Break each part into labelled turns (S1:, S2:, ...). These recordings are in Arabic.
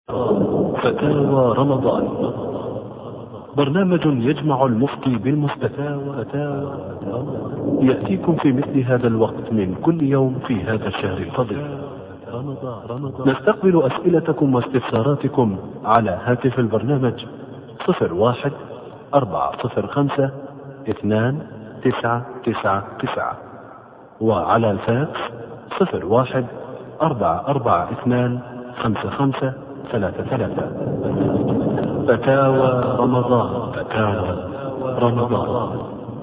S1: فتاوى رمضان، برنامج يجمع المفتي بالمستفتى يأتيكم في مثل هذا الوقت من كل يوم في هذا الشهر الفضيل. نستقبل أسئلتكم واستفساراتكم على هاتف البرنامج 01-405-2999 وعلى الفاكس 01-442-5533. فتاوى رمضان، فتاوى رمضان،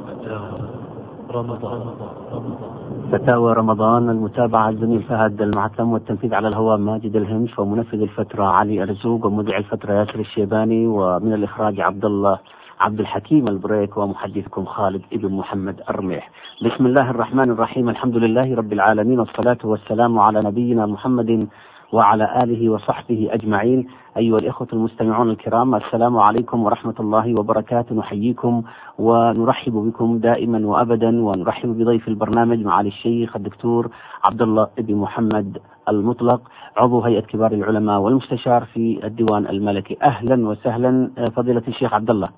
S2: فتاوى رمضان. المتابعة الزميل فهد المعتم، والتنفيذ على الهواء ماجد الهمش، ومنفذ الفترة علي أرزوق، ومذيع الفترة ياسر الشيباني، ومن الإخراج عبد الحكيم البريك، ومحدثكم خالد ابن محمد الرميح. بسم الله الرحمن الرحيم، الحمد لله رب العالمين، والصلاة والسلام على نبينا محمد وعلى آله وصحبه أجمعين. أيها الإخوة المستمعون الكرام، السلام عليكم ورحمة الله وبركاته. نحييكم ونرحب بكم دائما وأبدا، ونرحب بضيف البرنامج معالي الشيخ الدكتور عبد الله بن محمد المطلق، عضو هيئة كبار العلماء والمستشار في الديوان الملكي. أهلا وسهلا فضيلة الشيخ عبد الله.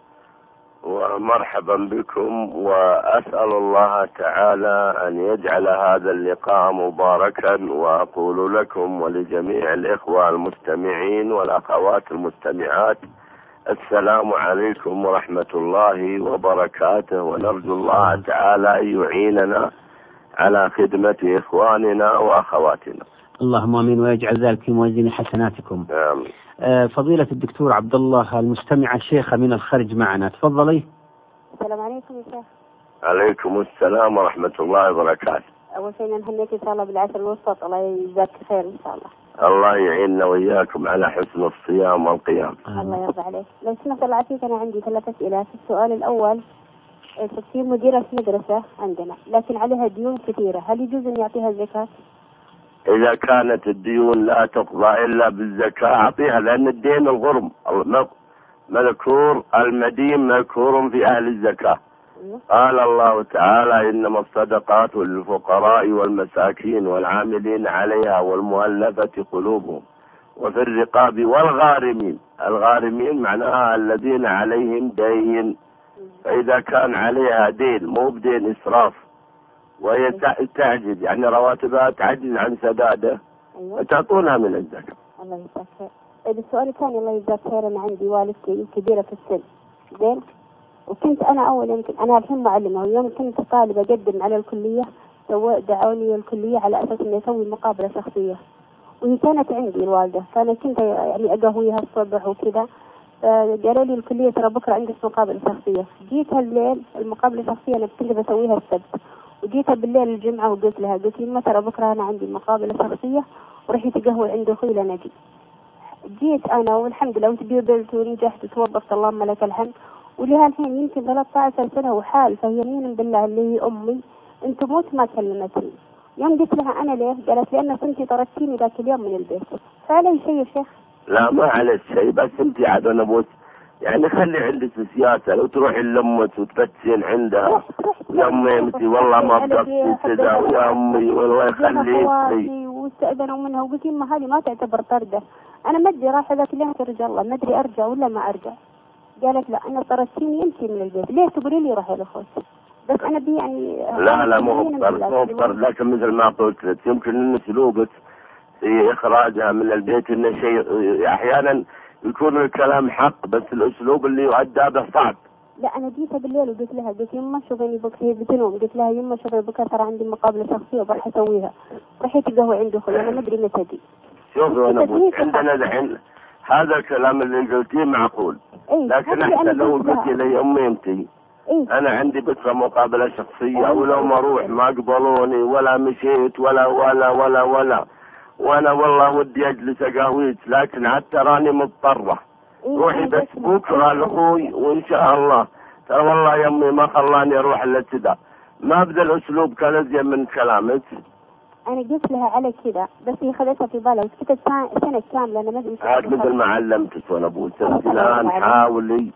S3: ومرحبا بكم، وأسأل الله تعالى أن يجعل هذا اللقاء مباركا، وأقول لكم ولجميع الإخوة المستمعين والأخوات المستمعات السلام عليكم ورحمة الله وبركاته، ونرجو الله تعالى أن يعيننا على خدمة إخواننا وأخواتنا.
S2: اللهم آمين، ويجعل ذلك في موازين حسناتكم.
S3: آمين.
S2: فضيلة الدكتور عبد الله، المستمع الشيخة من الخارج معنا، تفضلي.
S4: السلام عليكم يا شيخ.
S3: عليكم السلام ورحمة الله وبركاته.
S4: أول شيء نهنيك إن شاء الله بالعشر الوسط، الله يجزاك خير إن شاء الله.
S3: الله يعيننا وإياكم على حسن الصيام والقيام.
S4: الله يرضى عليك. لو سمحت الله عافيك، أنا عندي 3 أسئلة. السؤال الأول، تصير مديرة مدرسة عندنا لكن عليها ديون كثيرة، هل يجوز أن يعطيها الزكاة؟
S3: إذا كانت الديون لا تقضى إلا بالزكاة أعطيها، لأن الدين الغرم مذكور، المدين مذكور في أهل الزكاة. قال الله تعالى: إنما الصدقات للفقراء والمساكين والعاملين عليها والمؤلفة قلوبهم وفي الرقاب والغارمين. الغارمين معناها الذين عليهم دين، فإذا كان عليها دين مو بدين إسراف وهي تعجز، يعني رواتبها تعجز عن سداده، فتعطونها من الزكاة.
S4: الله يجزاك خير. السؤال الثاني، الله يجزاك خير، أنا عندي والدتي كبيرة في السن، زين، وكنت أنا أول يمكن أنا الحين معلمة، ويوم كنت طالبة أقدم على الكلية دعوني الكلية على أساس إني أسوي مقابلة شخصية، وهي كانت عندي الوالدة، فأنا كنت يعني أقهويها الصبح وكذا، قالوا لي الكلية ترى بكرة عندك مقابلة شخصية. جيتها الليل، المقابلة الشخصية أنا كنت بسويها السبت، وجيتها بالليل الجمعة وقلت لها، قلت لي ترى بكرة أنا عندي مقابلة شخصية ورحت قهوة عند أخوي لنجي. جيت أنا والحمد لله وتقبلت ونجحت وتوظفت اللهم لك الحمد، ولها الحين يمكن 13 سنة وحال، فهي يمين بالله اللي هي أمي أنت موت ما كلمتني. يوم قلت لها أنا ليه؟ قالت لأن كنتي طردتيني ذاك اليوم من البيت. فعلي شيء يا شيخ؟
S3: لا ما عليك شيء، بس أنت عاد أنا بوس يعني خلي عندك سياسة، لو تروحي لأمك وتفتشين عندها يا أمي أنت والله ما بقصدي كذا، ويا أمي والله يخليك
S4: واستأذنوا منها، وقلت ما هذه ما تعتبر طردة، أنا ما أدري راح ذاك اليوم ترجع الله، ما أدري أرجع ولا ما أرجع. قالت لا أنا طردتيني أنت من البيت، ليه تقولي لي روحي لأخوك؟ بس أنا بي يعني
S3: لا مو طرد، لكن مثل ما قلت لك يمكن إن أسلوبك في إخراجها من البيت إنه شيء أحيانا يكون الكلام حق، بس الأسلوب اللي يؤدى به صعب.
S4: لا أنا جيتها بالليل وقلت لها، قلت يما شوفيني بكرة، هي بتنوم، قلت لها يما شوفي بكرة ترى عندي مقابلة شخصية وبروح أسويها، رحت قهوة عند أخوي، أنا ما أدري متى دي.
S3: شوفي أنا عندنا الحين هذا الكلام اللي قلتيه معقول، لكن أحسن لو قلت لي أمي أنتي أنا عندي بكرة مقابلة شخصية، ولو ما أروح ما قبلوني ولا مشيت ولا ولا ولا ولا، وأنا والله ودي أجلس أقهويك، لكن حتى راني مضطرة، روحي بس بكرة لأخوي وإن شاء الله. ترى والله يا أمي ما خلاني أروح إلا كذا، ما بدأ الأسلوب كان أزين من كلامك.
S4: أنا قلت لها على كذا، بس هي خذتها في بالها وسكتت سنة كاملة. أنا ما أدري
S3: عاد مثل ما علمتك وأنا أبوك الآن، حاولي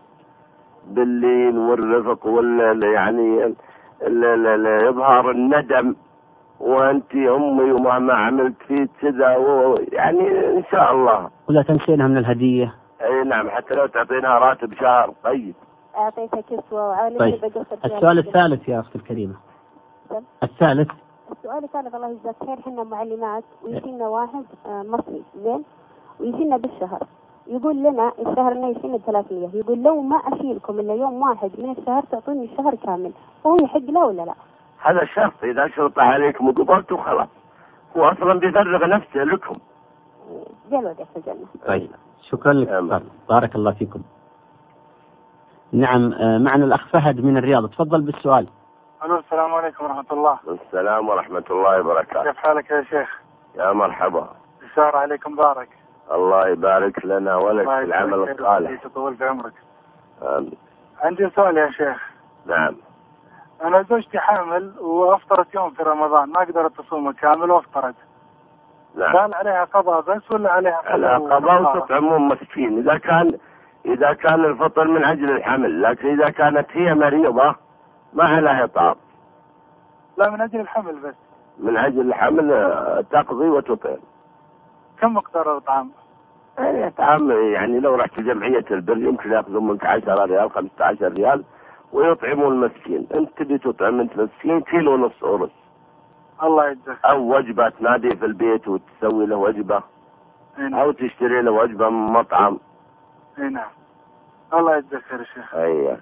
S3: باللين والرفق يعني إظهار الندم وانت امي وما عملت فيك كذا يعني ان شاء الله.
S2: ولا تنسينها من الهدية.
S3: اي نعم، حتى لو تعطينها راتب شهر. طيب
S4: اعطيتها كسوة وعالم.
S2: طيب السؤال الثالث يا اختي الكريمة. الثالث.
S4: السؤال الثالث الله يجزاك خير، احنا معلمات ويجينا واحد مصري زين ويجينا بالشهر، يقول لنا الشهر انه يجينا 300، يقول لو ما اشيلكم الا يوم واحد من الشهر تعطوني الشهر كامل، هو يحق له ولا لا؟
S3: هذا شرط، اذا شرط عليكم وقبلتوا خلاص، هو اصلا بيفرغ نفسه لكم.
S4: جل وديك الجنة.
S2: طيب شكرا لك. بارك الله فيكم. نعم معنا الأخ فهد من الرياض، تفضل بالسؤال.
S5: الو السلام عليكم ورحمة الله.
S3: السلام ورحمة الله وبركاته.
S5: كيف حالك يا شيخ؟
S3: يا مرحبا.
S5: الشهر عليكم بارك.
S3: الله يبارك لنا ولك في العمل الصالح.
S5: تطول في عمرك.
S3: آمين.
S5: عندي سؤال يا شيخ.
S3: نعم.
S5: أنا زوجتي حامل وأفطرت يوم في رمضان، ما قدرت تصوم كامل وأفطرت.
S3: نعم.
S5: كان عليها قضاء بس ولا عليها
S3: قضاء وتطعمون مسكين إذا كان الفطر من أجل الحمل، لكن إذا كانت هي مريضة ما عليها إطعام.
S5: لا من أجل الحمل بس.
S3: من أجل الحمل تقضي وتطعم.
S5: كم مقدار الإطعام؟
S3: إطعام يعني لو رحت جمعية البر يمكن يأخذون منك 10 ريال 15 ريال ويطعمون المسكين. أنت تبي تطعم أنت مسكين 1.5 كيلو أرز.
S5: الله يجزاك.
S3: أو وجبة تنادي في البيت وتسوي له وجبة. أو تشتري له وجبة من مطعم.
S5: نعم. الله يجزاك خير يا شيخ.
S3: أيوه.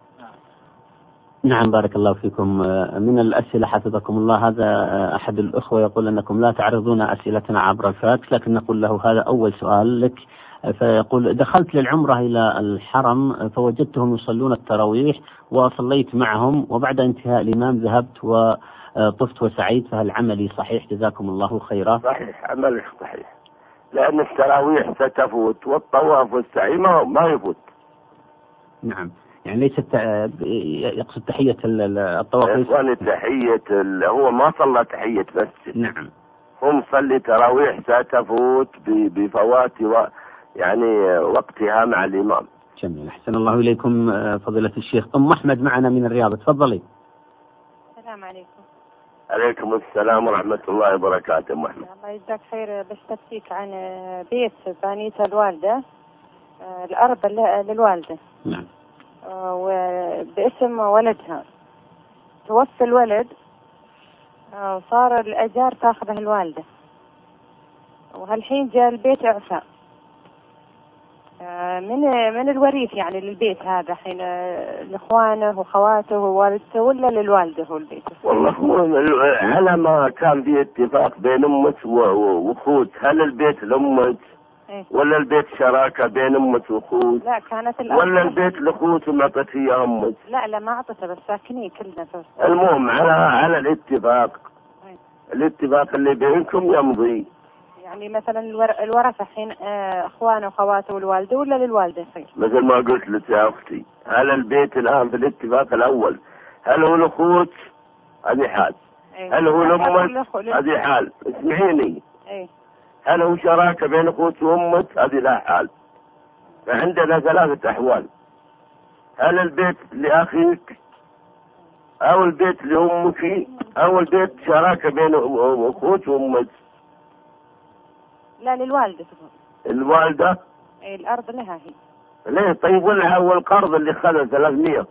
S2: نعم بارك الله فيكم. من الأسئلة حفظكم الله، هذا أحد الأخوة يقول أنكم لا تعرضون أسئلتنا عبر الفاكس، لكن نقول له هذا أول سؤال لك. فيقول دخلت للعمرة إلى الحرم فوجدتهم يصلون التراويح وصليت معهم، وبعد انتهاء الإمام ذهبت وطفت وسعيت، فهل عملي صحيح؟ جزاكم الله خيرا.
S3: صحيح، عملك صحيح، لأن التراويح ستفوت والطواف والسعي ما يفوت.
S2: نعم، يعني ليست يقصد تحية الطواف.
S3: إخواني تحية هو ما صلى تحية مسجد.
S2: نعم.
S3: هم صلي تراويح ستفوت بفوات يعني وقتها مع الإمام.
S2: جميل، أحسن الله إليكم فضيلة الشيخ. أم أحمد معنا من الرياض، تفضلي.
S6: السلام عليكم.
S3: عليكم السلام ورحمة الله وبركاته. أم أحمد
S6: الله يجزاك خير. بستفسيك عن بيت بانية الوالدة، الأرض للوالدة.
S2: نعم.
S6: وباسم ولدها، توفى الولد وصار الأجار تاخذه الوالدة، وهالحين جاء البيت إعفاء من الوريث يعني للبيت هذا، حين لإخوانه وخواته ووالدته ولا للوالدة هو البيت؟
S3: والله على ما كان في اتفاق بين أمك وأخوت. هل البيت لأمك ولا البيت شراكة بين أمك وأخوت؟
S6: لا كانت
S3: ولا البيت لأخوت وما أعطت إياه أمك؟
S6: لا ما أعطته، بس ساكنين كلنا.
S3: المهم على الاتفاق. الاتفاق اللي بينكم يمضي.
S6: يعني مثلا الورثة حين اخوانه وخواته والوالده ولا للوالده يصير؟
S3: مثل ما قلت لك يا اختي، هل البيت الان في الاتفاق الاول هل هو الاخوت؟ هذه حال. هل هو الامك؟ هذه حال. اسمعيني. هل هو شراكه بين اخوت وامك؟ هذه لا حال. فعندنا 3 احوال. هل البيت لاخيك او البيت لامك او البيت شراكه بين اخوت وامك؟
S6: لا للوالدة.
S3: الوالدة؟
S6: الأرض لها هي.
S3: ليه؟ طيب والقرض اللي خذ 300؟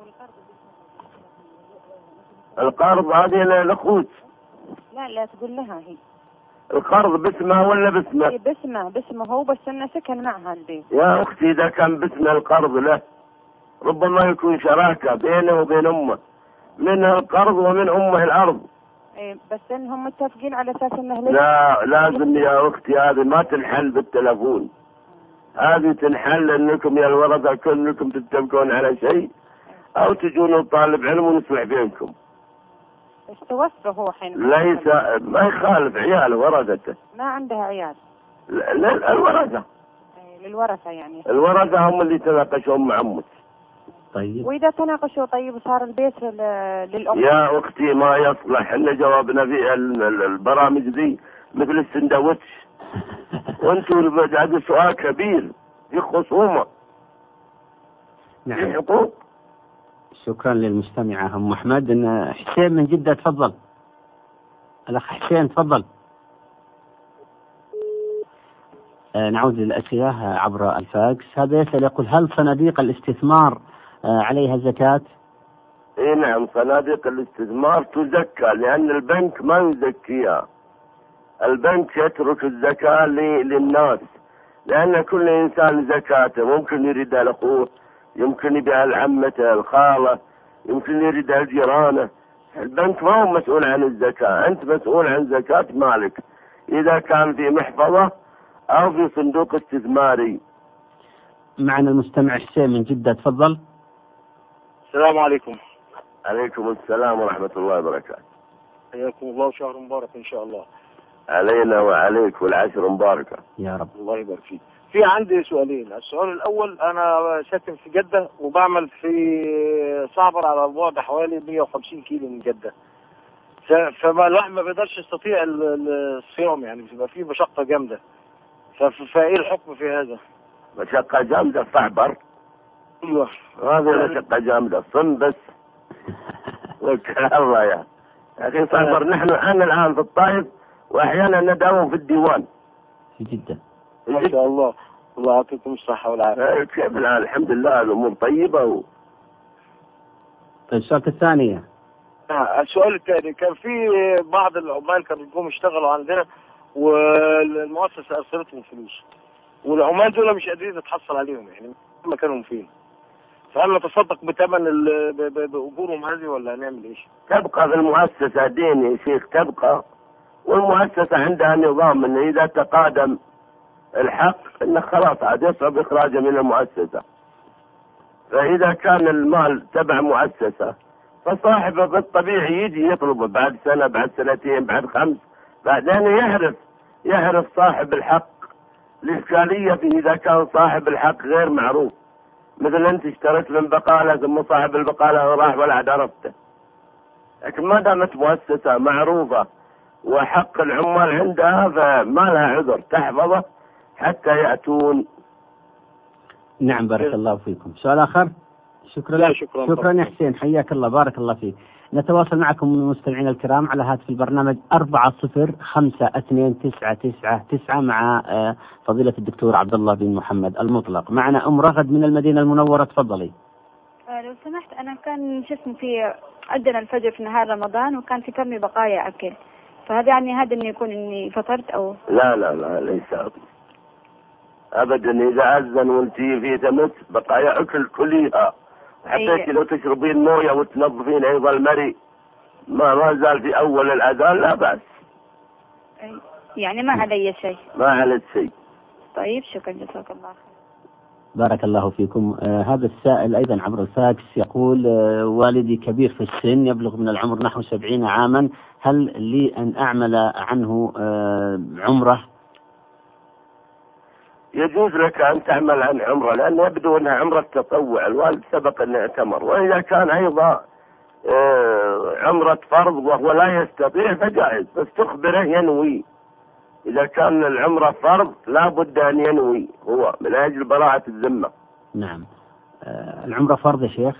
S3: القرض هذه للأخوت.
S6: لا تقول لها هي.
S3: القرض باسمها ولا باسمه؟
S6: إيه باسمه هو، بس إنه سكن معها البيت.
S3: يا أختي إذا كان باسمه القرض له ربما يكون شراكة بينه وبين أمه، منها القرض ومن أمه الأرض.
S6: بس انهم متفقين على اساس انه
S3: لا لازم يا اختي، هذه ما تنحل بالتلفون. هذه تنحل انكم يا الورثه كلكم تتفقون على شيء او تجون طالب علم ونصلح بينكم.
S6: بس توفى هو حين.
S3: ليس ما يخالف عيال ورثته.
S6: ما عندها عيال.
S3: الورثه.
S6: للورثه يعني.
S3: الورثه هم اللي تناقشون مع امك.
S2: طيب.
S6: وإذا تناقشوا طيب صار البيت للأم.
S3: يا أختي ما يصلح. إن جوابنا في البرامج دي مثل السندوتش. وأنتم هذا سؤال كبير، في خصومة.
S2: نعم.
S3: في حقوق.
S2: شكرا للمستمعة أم أحمد. حسين من جدة، تفضل. الأخ حسين تفضل. نعود للأسئلة عبر الفاكس. هذا يسأل يقول هل صناديق الاستثمار عليها زكاة؟
S3: اي نعم، صناديق الاستثمار تزكى لأن البنك ما يزكيها. البنك يترك الزكاة للناس، لأن كل إنسان زكاته ممكن يريدها لأخوه، يمكن يبيعها لعمته الخالة، يمكن يريدها لجيرانه. البنك ما هو مسؤول عن الزكاة، أنت مسؤول عن زكاة مالك إذا كان في محفظة أو في صندوق استثماري.
S2: معنا المستمع حسين من جدة تفضل.
S7: السلام عليكم.
S3: عليكم السلام ورحمة الله وبركاته.
S7: حياكم الله وشهر مبارك إن شاء الله.
S3: علينا وعليك والعشر مباركة
S2: يا رب.
S7: الله يبارك فيك. في عندي سؤالين. السؤال الأول، أنا ساكن في جدة وبعمل في صعبر على بعد حوالي 150 كيلو من جدة، فما الواحد ما بيقدرش يستطيع الصيام، يعني بيبقى فيه مشقة جامدة، فإيه الحكم في هذا؟
S3: مشقة جامدة صعبر؟
S7: أيوه
S3: هذه مشقة جامدة، صم بس. الله يا أخي صعبر. أنا الآن في الطائف وأحيانا نداوم في الديوان
S2: في جدة.
S7: ما شاء الله، الله يعطيكم الصحة والعافية.
S3: كيف الآن؟ الحمد لله الأمور طيبة
S2: طيب السؤال الثانية.
S7: السؤال الثاني، كان في بعض العمال كانوا بيقوموا يشتغلوا عندنا والمؤسسة أرسلتهم فلوس، والعمال دول مش قادرين نتحصل عليهم، يعني مكانهم فين؟ فهل نتصدق بثمن بأجورهم هذه ولا هنعمل ايش؟
S3: تبقى في المؤسسة دين يا شيخ، تبقى، والمؤسسة عندها نظام انه اذا تقادم الحق انه خلاص عاد يصعب اخراجه من المؤسسة. فاذا كان المال تبع مؤسسة فصاحبه بالطبيعي يجي يطلبه بعد سنة، بعد سنتين، بعد 5، بعدين يعرف صاحب الحق. الإشكالية في إذا كان صاحب الحق غير معروف، مثل أنت اشتريت من بقالة ثم صاحب البقالة راح ولا عاد عرفته. لكن ما دامت مؤسسة معروفة وحق العمال عندها فما لها عذر، تحفظه حتى يأتون.
S2: نعم بارك الله فيكم. سؤال آخر؟ شكرا يا حسين، حياك الله، بارك الله فيك. نتواصل معكم المستمعين الكرام على هاتف البرنامج 40529999 مع فضيلة الدكتور عبد الله بن محمد المطلق. معنا أم رغد من المدينة المنورة، تفضلي.
S8: لو سمحت، أنا كان في عندنا الفجر في نهار رمضان وكان في كمي بقايا أكل، فهذا يعني هذا إنه يكون إني فطرت أو
S3: لا ليس أبدا. إذا أذن وانتي في تمس بقايا أكل كلها، حتى لو تشربين مويه وتنظفين ايضا المري ما زال في اول الاذان لا باس.
S8: يعني ما علي شيء.
S3: ما عليك شيء.
S8: طيب شكرا، جزاك الله خير.
S2: بارك الله فيكم. هذا السائل ايضا عبر الفاكس يقول والدي كبير في السن يبلغ من العمر نحو 70 عاما، هل لي ان اعمل عنه عمره؟
S3: يجوز لك أن تعمل عن عمره، لأن يبدو أنها عمرة تطوع، الوالد سبق أن اعتمر. وإذا كان أيضا عمرة فرض وهو لا يستطيع فجائز، بس تخبره ينوي. إذا كان العمرة فرض لا بد أن ينوي هو من أجل براءة الذمة.
S2: نعم. العمرة فرض يا شيخ؟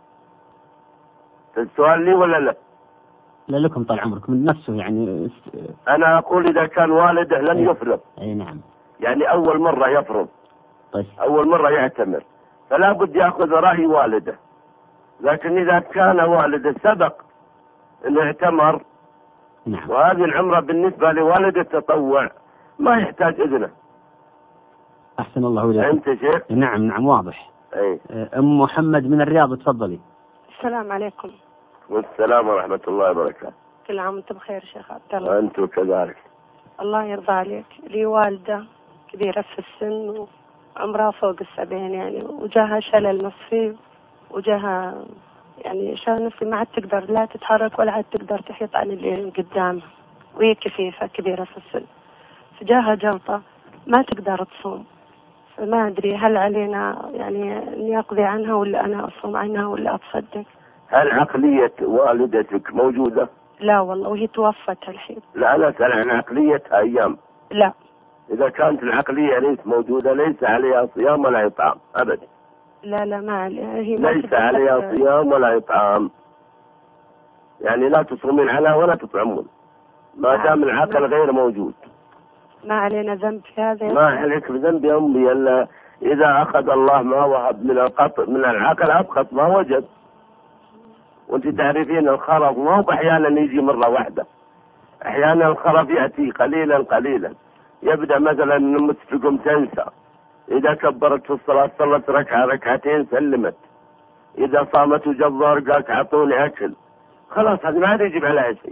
S3: السؤال لي ولا لا؟
S2: لا لكم طال عمركم من نفسه يعني.
S3: أنا أقول إذا كان والده لم يفرض.
S2: أي نعم.
S3: يعني أول مرة يفرض.
S2: طيب.
S3: أول مرة يعتمر، فلا بد يأخذ رأي والده. لكن إذا كان والده سبق أنه اعتمر،
S2: نعم،
S3: وهذه العمرة بالنسبة لوالد التطوع ما يحتاج إذنه.
S2: أحسن الله إليك.
S3: أنت شيخ؟
S2: نعم واضح.
S3: أي.
S2: أم محمد من الرياض، تفضلي.
S9: السلام عليكم.
S3: والسلام ورحمة الله وبركاته.
S9: كل عام وانت بخير شيخ عبد الله.
S3: وأنتم كذلك.
S9: الله يرضى عليك. لي والدة كبيرة في السن وعمرها فوق 70 يعني، وجاها شلل نصفي وجاها يعني شلل نصفي، ما عاد تقدر لا تتحرك ولا عاد تقدر تحيط عن اللي قدامها، وهي كفيفة كبيرة في السن، فجاها جلطة ما تقدر تصوم. فما أدري هل علينا يعني أني أقضي عنها ولا أنا أصوم عنها ولا أتصدق.
S3: هل عقلية والدتك موجودة؟
S9: لا والله، وهي توفت الحين.
S3: لا أنا أسأل عن عقليتها أيام.
S9: لا.
S3: إذا كانت العقلية ليس موجودة ليس عليها صيام ولا إطعام أبدا.
S9: لا ما عليها، هي
S3: ليس عليها صيام ولا إطعام، يعني لا تصومين عنها ولا تطعمون. ما دام العقل غير موجود.
S9: ما علينا ذنب في هذا؟
S3: ما عليك بذنب يا أمي، إلا إذا أخذ الله ما وهب من العقل أبخط ما وجد. وأنت تعرفين الخرف ما هو أحيانا يجي مرة واحدة، أحيانا الخرف يأتي قليلا قليلا. يبدأ مثلا نمت تقوم تنسى، إذا كبرت في الصلاة صلت ركعة ركعتين سلمت، إذا صامت وجبر قالت أعطوني أكل، خلاص هذا ما عاد يجب عليها شيء.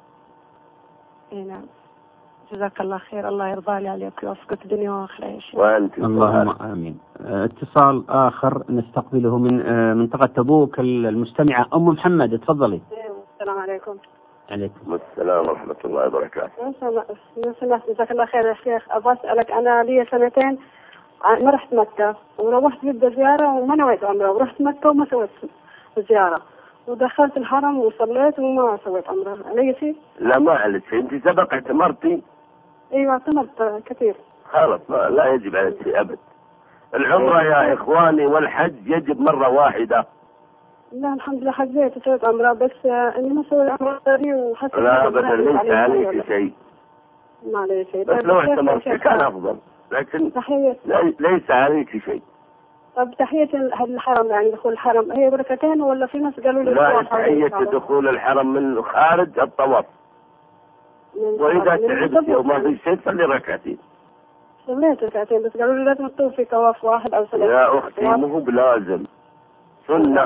S9: نعم. جزاك الله خير، الله يرضى لي عليك ويوفقك دنيا وآخرة يا شيخ.
S3: وأنت
S2: اللهم آمين. اتصال آخر نستقبله من منطقة تبوك، المستمعة أم محمد، تفضلي.
S10: السلام عليكم.
S3: عليكم السلام ورحمة الله وبركاته.
S10: لو سمحت جزاك الله خير يا شيخ، أبغى أسألك، أنا لي 2 سنين ما رحت مكة، وروحت جدة زيارة وما نويت عمرة، ورحت مكة وما سويت زيارة، ودخلت الحرم وصليت وما سويت عمرة، علي شيء؟
S3: لا ما عليك شيء، أنت سبق اعتمرتي؟
S10: أيوة اعتمرت كثير.
S3: خلاص لا يجب عليك شيء أبد. العمرة يا إخواني والحج يجب مرة واحدة.
S10: لا الحمد لله حجيت وسويت عمرة، بس إني ما سويت عمرة ثانية وحسيت
S3: لا أبدا ليس عليك شيء.
S10: ما علي شيء.
S3: بس لو اعتمرت كان أفضل، لكن ليس عليك شيء.
S10: طب تحية الحرم، يعني دخول الحرم هي بركتين ولا في ناس قالوا لي؟
S3: لا، تحية دخول الحرم من خارج الطواف، وإذا تعبت وما في شيء صلي ركعتين.
S10: صليت ركعتين بس قالوا لي لازم تطوف في طواف واحد أو 3.
S3: يا أختي مو بلازم، سنة.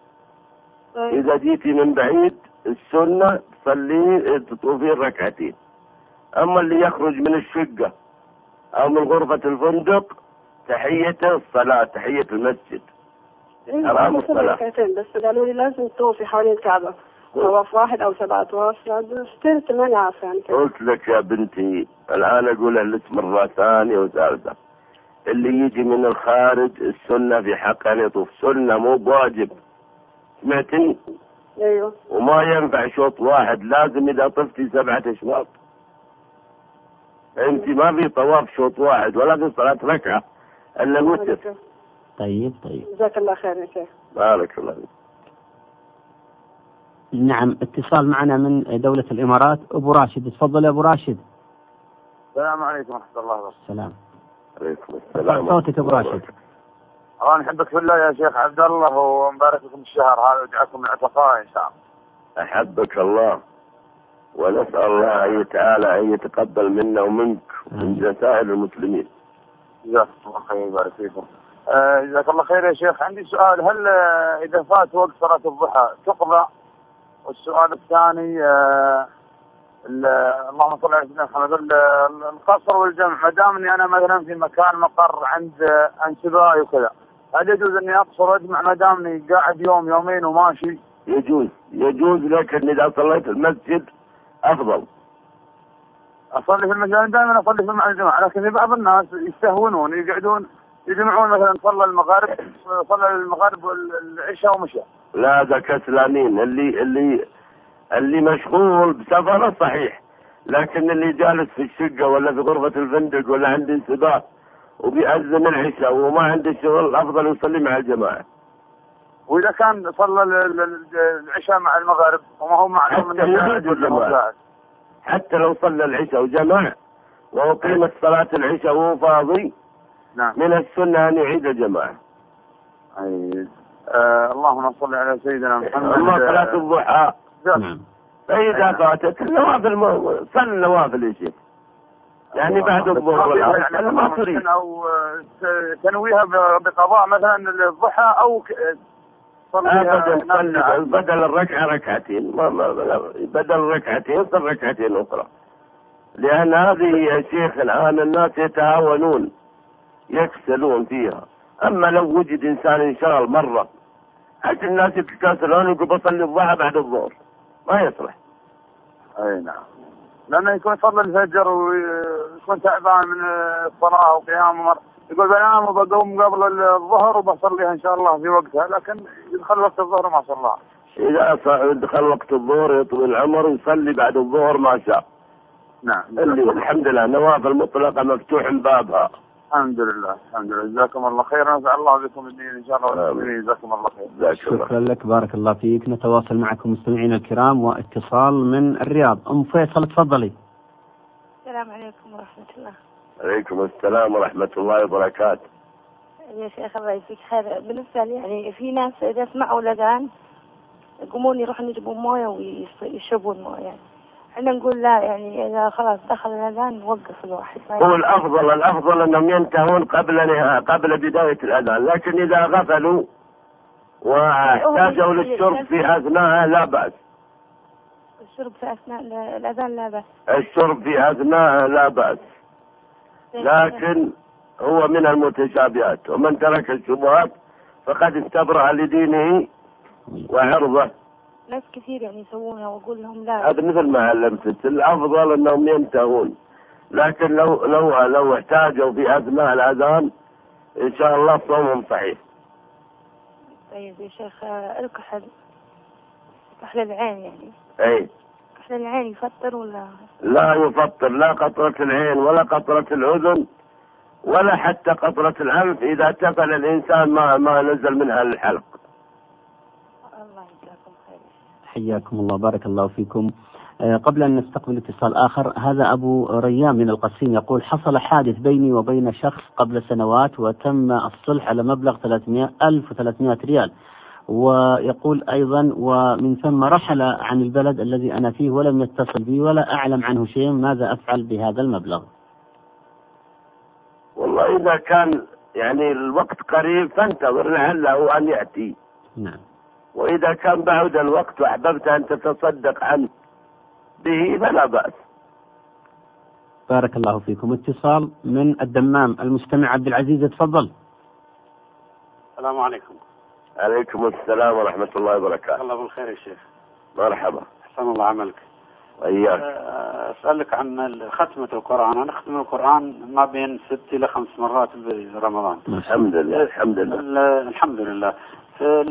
S3: إذا جيتي من بعيد السنة تصلي تطوفين ركعتين. أما اللي يخرج من الشقة أو من غرفة الفندق تحيته الصلاة، تحية المسجد. حرام الصلاة.
S10: ركعتين بس قالوا لي لازم تطوفي حوالين الكعبة طواف واحد أو 7 طواف، اشتريت ماني عارفة يعني كيف.
S3: قلت لك يا بنتي الآن أقولها لك مرة ثانية وثالثة، اللي يجي من الخارج السنة في حقه أن يطوف، سنة مو بواجب، سمعتني؟
S10: أيوه.
S3: وما ينفع شوط واحد، لازم إذا طفتي 7 أشواط. أنت ما في طواف شوط واحد ولا في صلاة ركعة إلا وتر.
S2: طيب.
S10: جزاك الله خير يا شيخ.
S3: بارك الله فيك.
S2: نعم، اتصال معنا من دولة الإمارات، أبو راشد، تفضل يا أبو راشد.
S11: السلام عليكم ورحمة الله وبركاته.
S2: السلام.
S3: عليكم السلام.
S2: صوتك أبو راشد.
S11: الله نحبك في الله يا شيخ عبد الله، ومبارك لكم الشهر هذا ويجعلكم من عتقاء إن شاء الله.
S3: أحبك الله، ونسأل الله تعالى أن يتقبل منا ومنك ومن سائر المسلمين.
S11: جزاك الله خير ويبارك فيكم. جزاك الله خير يا شيخ. عندي سؤال، هل إذا فات وقت صلاة الضحى تقضى؟ والسؤال الثاني اللهم صل على سيدنا محمد، القصر والجمع، ما دام اني انا مثلا في مكان مقر عند انسبائي وكذا، هل يجوز اني اقصر واجمع ما دام اني قاعد يوم يومين وماشي؟
S3: يجوز، لكن اذا صليت المسجد افضل.
S11: اصلي في المسجد دائما، اصلي في مع الجماعه، لكن في بعض الناس يستهونون يقعدون يجمعون، مثلا صلى المغرب والعشاء ومشى.
S3: لا ذا كسلانين، اللي مشغول بسفره صحيح، لكن اللي جالس في الشقة ولا في غرفة الفندق ولا عند انسباه وبيأذن العشاء وما عنده شغل أفضل يصلي مع الجماعة.
S11: وإذا كان صلى العشاء مع المغرب وما هو معلوم
S3: حتى لو صلى العشاء وجمع وأقيمت صلاة العشاء وهو فاضي،
S11: نعم،
S3: من السنة أن يعيد الجماعة.
S11: اللهم صل على سيدنا محمد.
S3: أما صلاة الضحى فإذا فاتت النوافل، صل النوافل يا شيخ، يعني بعد الظهر والعصر ما تريد،
S11: أو تنويها بقضاء مثلا الضحى أو
S3: بدل الركعة ركعتين، بدل ركعتين صار ركعتين أخرى، لأن هذه يا شيخ الآن الناس يتهاونون يكسلون فيها. أما لو وجد إنسان انشغل مرة، حتى الناس يتكاسلون يقول بصلي الضحى بعد الظهر، ما يصلح.
S11: أي نعم، لأنه يكون صلى الفجر ويكون تعبان من الصلاة وقيام مرة، يقول بنام وبقوم قبل الظهر وبصليها إن شاء الله في وقتها، لكن يدخل وقت الظهر ما صلى.
S3: إذا دخل وقت الظهر يطول العمر يصلي بعد الظهر ما شاء.
S11: نعم.
S3: اللي الحمد لله نوافل مطلقة مفتوح بابها.
S11: الحمد لله الحمد لله. جزاكم الله خير. نسأل الله بكم الدين إن شاء الله. جزاكم الله خير.
S2: شكرا لك بارك الله فيك. نتواصل معكم مستمعينا الكرام واتصال من الرياض. أم فيصل تفضلي.
S12: السلام عليكم ورحمة الله.
S3: عليكم السلام ورحمة الله وبركاته.
S12: يا شيخ الله يجزيك خير. بالنسبة لي يعني في ناس إذا سمعوا الأذان يقومون يروحون يجيبون موية ويشربون موية يعني. احنا نقول لا يعني إذا خلاص دخل الأذان نوقف الواحد.
S3: هو الأفضل أنهم ينتهون قبل بداية الأذان، لكن إذا غفلوا واحتاجوا للشرب في أثناء لا بأس.
S12: الشرب في أثناء الأذان لا بأس.
S3: الشرب في أثناء لا بأس، لكن هو من المتشابهات، ومن ترك الشبهات فقد استبرأ لدينه وعرضه.
S12: ناس كثير يعني يسوونها وأقول لهم لا.
S3: هذا مثل ما علمت، الأفضل أنهم ينتهون، لكن لو احتاجوا في أثناء الأذان إن شاء الله صومهم صحيح.
S12: طيب يا شيخ الكحل العين يعني.
S3: أي.
S12: كحل العين يفطر ولا؟
S3: لا يفطر، لا قطرة العين ولا قطرة الأذن ولا حتى قطرة الأنف إذا تفل الإنسان ما نزل منها الحلق.
S12: الله يجزاكم خير.
S2: حياكم الله بارك الله فيكم. قبل أن نستقبل اتصال آخر، هذا أبو ريان من القصيم يقول: حصل حادث بيني وبين شخص قبل سنوات وتم الصلح على مبلغ 1300 ريال، ويقول أيضا ومن ثم رحل عن البلد الذي أنا فيه ولم يتصل بي ولا أعلم عنه شيء، ماذا أفعل بهذا المبلغ؟
S3: والله إذا كان يعني الوقت قريب فانتظر لعله أن يأتي.
S2: نعم.
S3: وإذا كان بعد الوقت وأحببت أن تتصدق عنه به فلا بأس.
S2: بارك الله فيكم. اتصال من الدمام، المستمع عبد العزيز تفضل.
S13: السلام عليكم.
S3: عليكم السلام ورحمة الله وبركاته.
S13: الله بالخير يا شيخ.
S3: مرحبا.
S13: أحسن الله عملك.
S3: وإياك.
S13: أسألك عن ختمة القرآن. أنا أختم القرآن ما بين 6 إلى 5 مرات برمضان.
S3: الحمد لله الحمد لله.
S13: الحمد لله. في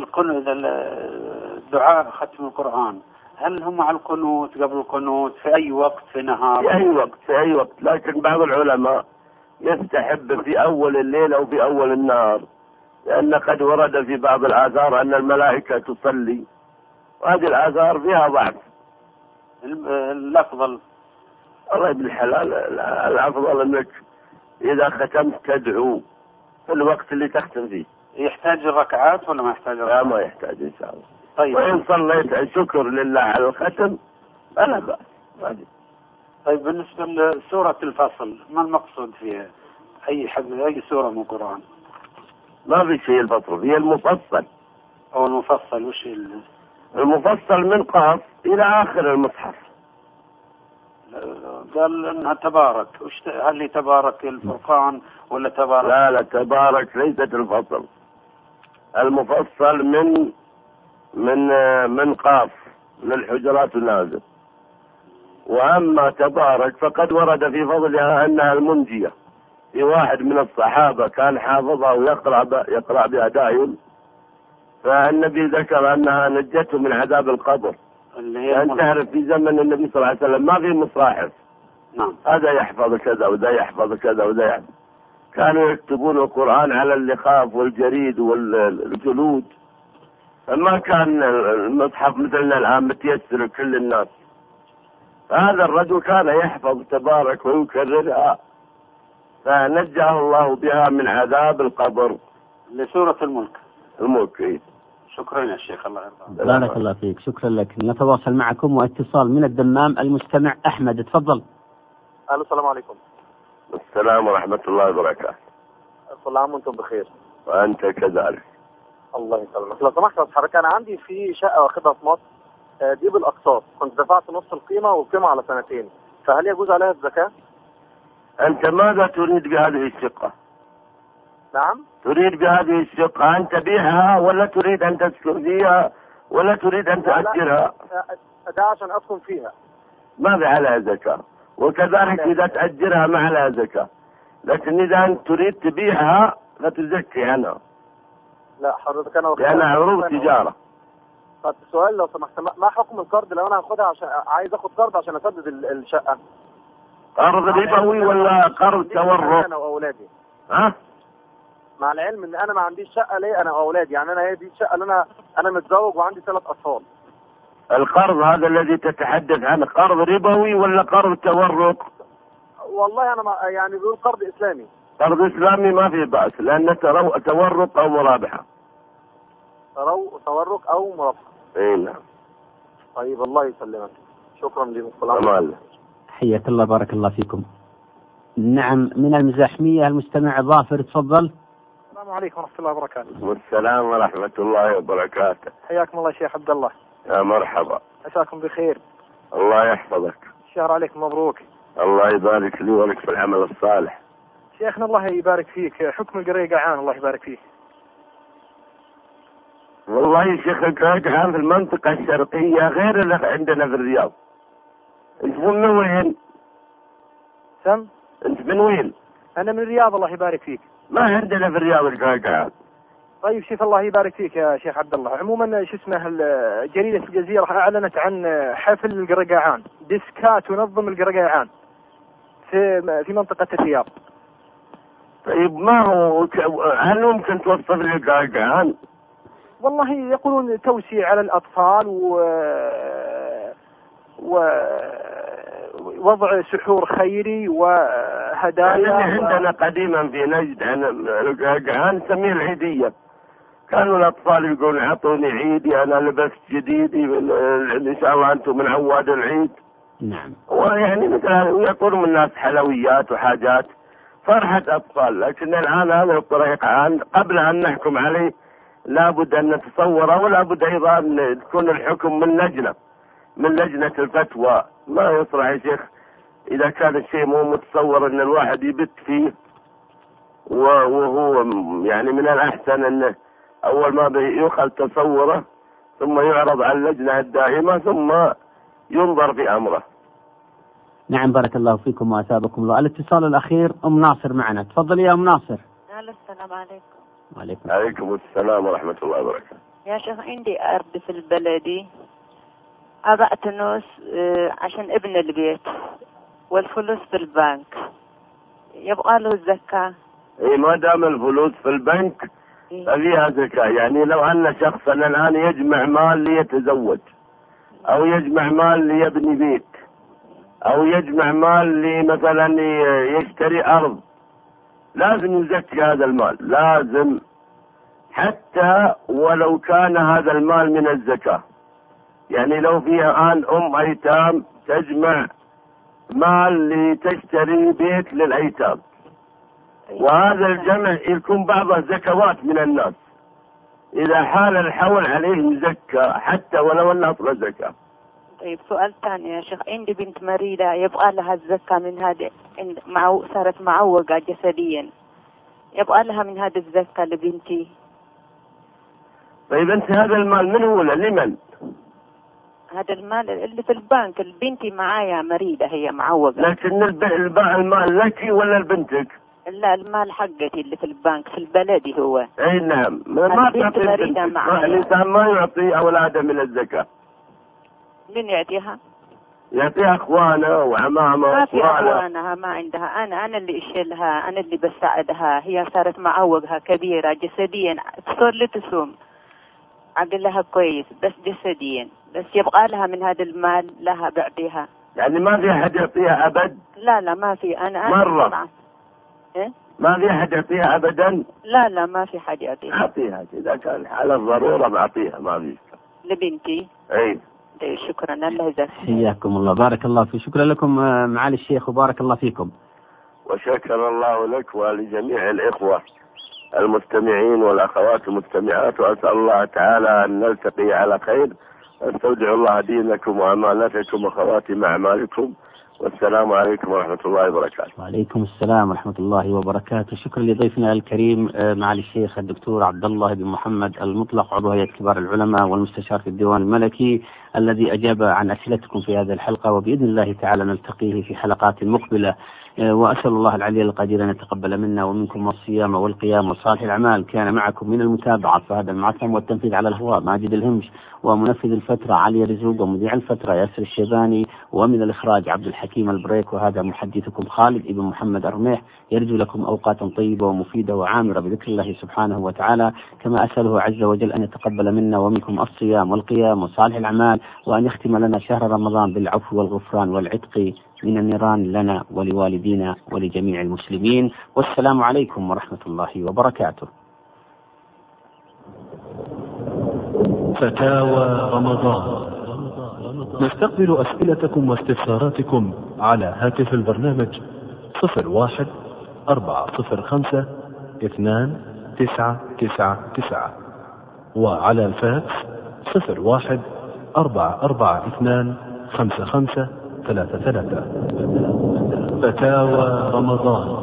S13: الدعاء ختم القرآن، هل هم على القنوت قبل القنوت في أي وقت في نهار؟
S3: في أي وقت، لكن بعض العلماء يستحب في أول الليل أو في أول النهار، لأن قد ورد في بعض الآثار أن الملائكة تصلي، وهذه الآثار فيها ضعف.
S13: الأفضل
S3: الله ابن الحلال، الأفضل أنك إذا ختمت تدعو في الوقت اللي تختم فيه.
S13: يحتاج ركعات ولا ما يحتاج ركعات؟
S3: لا ما يحتاج إن شاء الله.
S13: طيب.
S3: وإن صليت شكر لله على الختم فلا بأس.
S13: طيب بالنسبة لسورة الفصل ما المقصود فيها؟ أي سورة من القرآن؟
S3: ما في شيء الفصل، هي المفصل.
S13: أو المفصل وش
S3: المفصل من قاف إلى آخر المصحف.
S13: قال انها تبارك، هل هي تبارك الفرقان ولا تبارك؟
S3: لا تبارك ليست الفصل. المفصل من قاف من الحجرات النازل. واما تبارك فقد ورد في فضلها انها المنجية. في واحد من الصحابة كان حافظها ويقرأ بها دائم، فالنبي ذكر انها نجته من عذاب القبر. لأن تعرف في زمن النبي صلى الله عليه وسلم ما في مصاحف.
S13: نعم.
S3: هذا يحفظ كذا وذا يحفظ كذا وذا يحفظ. كانوا يكتبون القرآن على اللخاف والجريد والجلود، فما كان المصحف مثلنا الآن متيسر لكل الناس. هذا الرجل كان يحفظ تبارك ويكررها، فنجاه الله بها من عذاب القبر.
S13: لسورة الملك.
S3: إيه.
S13: شكرا يا شيخ. الله يرضى.
S2: بارك الله فيك. شكرا لك. نتواصل معكم واتصال من الدمام، المستمع أحمد تفضل.
S14: السلام عليكم.
S3: السلام ورحمة الله وبركاته.
S14: كل عام وانتم بخير.
S3: وأنت كذلك.
S14: الله يسلمك. لو سمحت يا حضرتك، أنا عندي في شقة واخدها في مصر دي بالأقساط، كنت دفعت نص القيمة والقيمة على سنتين، فهل يجوز عليها الزكاة؟
S3: أنت ماذا تريد بهذه الشقة؟
S14: نعم؟
S3: تريد بهذه الشقة أن تبيعها ولا تريد أن تسكن فيها ولا تريد أن تأجرها؟
S14: ده عشان أسكن فيها.
S3: ما في عليها زكاة، وكذلك إذا تأجرها ما عليها زكاة، لكن إذا أنت تريد تبيعها فتزكي عنها.
S14: لا حضرتك أنا
S3: لأنها عروض تجارة.
S14: طب السؤال لو سمحت، ما حكم القرض لو أنا هاخدها عشان عايز آخد قرض عشان أسدد الشقة؟
S3: قرض ربوي ولا قرض تورق؟
S14: أنا وأولادي.
S3: ها؟
S14: مع العلم ان انا ما عنديش شقه ليا انا واولادي، يعني انا هي دي الشقه اللي انا متزوج وعندي 3 اطفال.
S3: القرض هذا الذي تتحدث عنه قرض ربوي ولا قرض تورق؟
S14: والله انا يعني بيقول قرض اسلامي.
S3: قرض اسلامي ما في باس، لانه تورق او مرابحه.
S14: تورق او مرابحه.
S3: اي نعم.
S14: طيب الله يسلمك، شكرا لكم.
S3: تمام.
S2: حياك الله، بارك الله فيكم. نعم، من المزاحمية المستمع ظافر، تفضل.
S15: السلام عليكم ورحمة الله وبركاته.
S3: والسلام ورحمة الله وبركاته.
S15: حياكم الله شيخ عبد الله.
S3: يا مرحبا.
S15: عساكم بخير.
S3: الله يحفظك.
S15: الشهر عليكم مبروك.
S3: الله يبارك لي ولك في العمل الصالح.
S15: شيخنا الله يبارك فيك، حكم القريقعان الله يبارك فيك.
S3: والله يا شيخ القريقعان في المنطقة الشرقية غير اللي عندنا في الرياض. انت من وين؟
S15: سم؟
S3: انت من وين؟
S15: انا من الرياض الله يبارك فيك.
S3: ما عندنا في الرياض القريقعان.
S15: طيب شيخ الله يبارك فيك يا شيخ عبد الله. عموما شو اسمه جريدة الجزيرة اعلنت عن حفل القرقعان، ديسكات تنظم القرقعان في منطقة الرياض.
S3: طيب ما هو هل ممكن توصف لي القرقعان؟
S15: والله يقولون توسيع على الأطفال ووضع سحور خيري وهدايا.
S3: عندنا قديما في نجد القرقعان نسميه العيدية. كانوا الأطفال يقولون اعطوني عيدي، أنا لبست جديدي، إن شاء الله أنتم من عواد العيد.
S2: نعم.
S3: ويعني مثلا يقولون الناس حلويات وحاجات، فرحة أطفال. لكن الآن هذا القرقعان قبل أن نحكم عليه لابد أن نتصوره، ولابد أيضا أن تكون الحكم من لجنة الفتوى. ما يصلح يا شيخ إذا كان الشيء مو متصور أن الواحد يبت فيه، وهو يعني من الأحسن أنه أول ما يؤخذ تصوره ثم يعرض على اللجنة الدائمة ثم ينظر في أمره.
S2: نعم، بارك الله فيكم وأثابكم الله. الاتصال الأخير أم ناصر معنا، تفضل يا أم ناصر.
S16: السلام عليكم.
S3: وعليكم السلام ورحمة الله وبركاته.
S16: يا شيخ عندي أرض في البلدي، أبعت نص عشان ابن البيت والفلوس في البنك، يبقى له الزكاة.
S3: إيه، ما دام الفلوس في البنك ففيها زكاة. يعني لو أن شخصا الآن يجمع مال ليتزوج، أو يجمع مال ليبني بيت، أو يجمع مال لمثلا يشتري أرض، لازم يزكي هذا المال، لازم، حتى ولو كان هذا المال من الزكاة. يعني لو فيها الآن أم أيتام تجمع مال لتشتري بيت للأيتام، وهذا الجمع يكون بعضه زكوات من الناس، إذا حال الحول عليه يزكى حتى ولو أن أصل زكاة.
S16: طيب سؤال ثاني يا شيخ، عندي بنت مريضة يبقى لها الزكاة من هذا، صارت معوقة جسديا، يبقى لها من هذا الزكاة لبنتي.
S3: طيب أنت هذا المال من هو لمن؟
S16: هذا المال اللي في البنك، البنتي معايا مريضة هي معوقة.
S3: لكن المال لك ولا لبنتك؟
S16: لا، المال حقتي اللي في البنك في البلدي هو.
S3: اي نعم، ما تعطي الإنسان ما يعطي أولاده من الزكاة.
S16: من يعطيها؟
S3: يعطيها اخوانه وعمامه.
S16: ما في اخوانها، ما عندها، انا اللي اشيلها، انا اللي بساعدها. هي صارت معوقها كبيره جسديا، تصور لي تصوم، عقلها كويس بس جسديا، بس يبقى لها من هذا المال لها بعطيها.
S3: يعني ما في احد يعطيها ابد؟
S16: لا ما في. انا
S3: مره
S16: إيه؟
S3: ما في احد يعطيها ابدا؟
S16: لا ما في حد يعطيها.
S3: اعطيها اذا كان على الضروره، بعطيها ما في.
S16: لبنتي.
S3: اي
S16: شكرا، الله يجزاك.
S2: حياكم الله، بارك الله فيك. شكرا لكم معالي الشيخ وبارك الله فيكم.
S3: وشكر الله لك ولجميع الإخوة المستمعين والأخوات المستمعات، وأسأل الله تعالى أن نلتقي على خير. استودع الله دينكم وأمانتكم وخواتم أعمالكم، والسلام عليكم ورحمة الله وبركاته.
S2: وعليكم السلام ورحمة الله وبركاته. شكرا لضيفنا الكريم معالي الشيخ الدكتور عبد الله بن محمد المطلق، عضو هيئة كبار العلماء والمستشار في الديوان الملكي، الذي أجاب عن أسئلتكم في هذه الحلقة، وبإذن الله تعالى نلتقيه في حلقات مقبلة وأسأل الله العلي القدير أن يتقبل منا ومنكم الصيام والقيام وصالح الأعمال. كان معكم من المتابعة في هذا المعتم والتنفيذ على الهواء ماجد الهمش، ومنفذ الفترة علي رزوق، ومذيع الفترة ياسر الشيباني، ومن الإخراج عبد الحكيم البريك. وهذا محدثكم خالد ابن محمد الرميح، يرجو لكم أوقاتا طيبة ومفيدة وعامرة بذكر الله سبحانه وتعالى، كما أسأله عز وجل أن يتقبل منا ومنكم الصيام والقيام وصالح الأعمال، وأن يختم لنا شهر رمضان بالعفو والغفران والعتق من النيران لنا ولوالدينا ولجميع المسلمين. والسلام عليكم ورحمة الله وبركاته.
S1: فتاوى رمضان. نستقبل أسئلتكم واستفساراتكم على هاتف البرنامج 01-405-2999 وعلى الفاكس 01-442-5533. فتاوى رمضان.